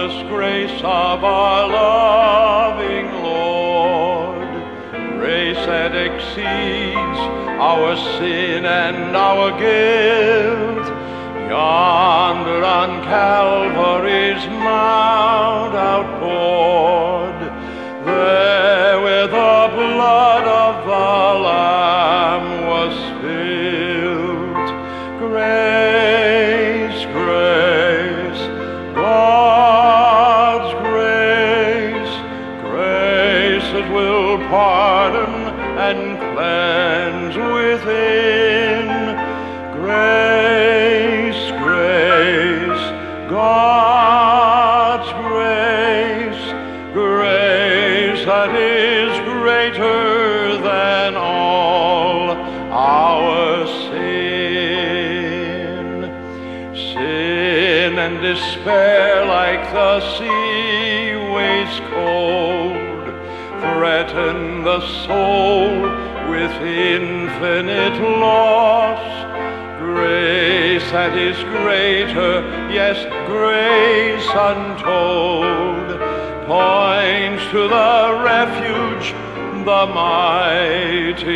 boundless grace of our loving Lord, grace that exceeds our sin and our guilt. Yonder on Calvary's mount outpoured, there where the blood of the Lamb was spilled. Grace, grace, God's grace, grace that will pardon and cleanse within. Grace, grace, God's grace, grace that is greater than all our sin. Sin and despair like the sea waves cold threaten the soul with infinite loss. Grace that is greater, yes, grace untold, points to the refuge, the mighty